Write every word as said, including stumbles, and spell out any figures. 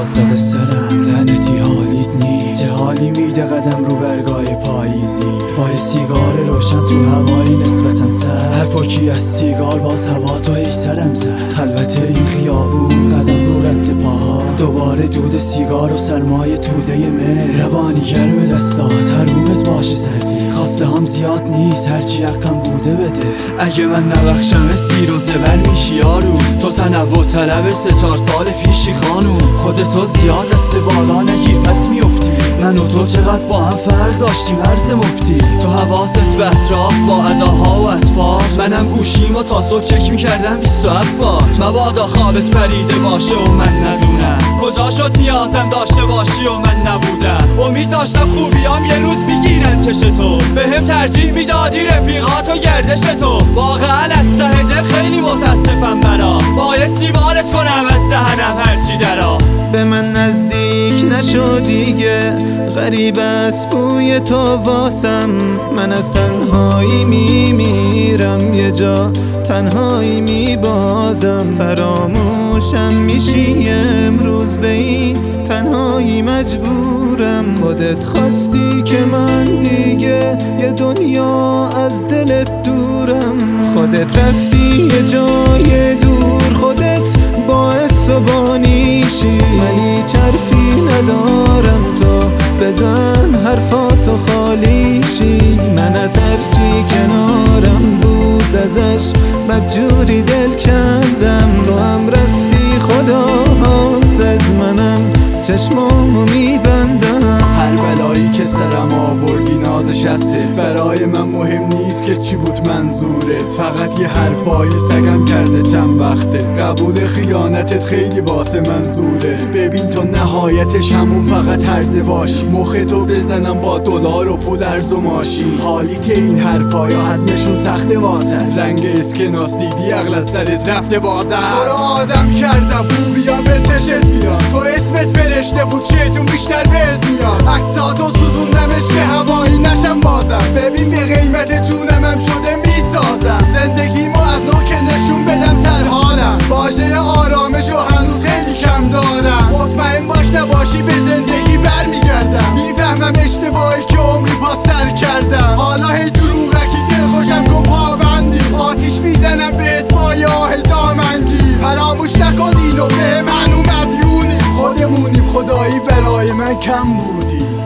زده سرم لعنتی حالیت نیست، چه حالی میده قدم رو برگاه پاییزی با یه سیگار روشن تو هوایی نسبتا سر، هر پاکی از سیگار باز هوا تو هی سرم زد. خلوت این خیابون قدم رو رد پاها، دوباره دود سیگار و سرمایه توده مه، روانی گرم دستات هرگومت باشه سردی، خواسته هم زیاد نیست هرچی حقم بوده بده. اگه من نبخشم سیر و زبر میشی یارو، تو تنوع طلب سه چهار سال پیشی خانوم، خودتو زیاد دست بالا نگیر پس میافتی. من و تو چقدر با هم فرق داشتیم عرض مفتی، تو حواست به اطراف با اداها و اطفال، منم گوشیم و تا صبح چک میکردم بیست و هفت بار. مبادا خوابت پریده باشه و من ندونم کجا شد نیازم داشته باشی و من نبودم. امید داشتم خوبیام یه روز میگیرن چشتو، به هم ترجیح میدادی رفیقات و گردش تو. واقعا از ته دل خیلی متاسفم برات، بایستی بارت کنم از دهنم هرچی درات. به من نزدیک نشو دیگه، غریب است بوی تو واسم، من از تنهایی میمیرم یه جا تنهایی میبازم، فراموشم میشی امروز به این تنهایی مجبورم. خودت خواستی که من دیگه یه دنیا از دلت دورم، خودت رفتی یه جای دور، خودت باعث و بانیشی، من هیچ حرفی ندارم تو بزن حرفاتو خالیشی. من از هرچی کنارم بود ازش بدجوری دل کردم، تو هم رفتی خدا حافظ منم چشمامو میبندم. هر بلایی که سرم آوردی نازش هسته، برای من مهم نیست که چی بود منظورت، فقط یه حرفای سگم کرده چند وقته، قبول خیانتت خیلی واسه منظوره. ببین تو نهایتش همون فقط هرزه باشی، مختو بزنم با دلار و پول ارز و ماشی. حالیت این حرفایا هضمشون سخته واسه، رنگ اسکناس دیدی عقل از سرت رفته بازم. تو رو آدم کردم خوبیام به چشت بیاد، تو اسمت فرشته بود شیطون بیشتر بهت میاد، عکساتو سوزوندمش که هوایی نشم بازم. ببین به قیمت جونمم شده میسازم، زندگیمو از نو که نشون بدم سرحالم، واژه آرامشو هنوز خیلی کم دارم. مطمئن باش نباشی به زندگی برمیگردم، میفهمم اشتباهی که عمری پاس سر کردم. حالا هی دروغکی دل خوشم کن پابندی، آتیش میزنم بهت با یه آه دامنگیر. فراموش نکن اینو به من اومد یونی، خودمونیم خدایی برای من کم بودی.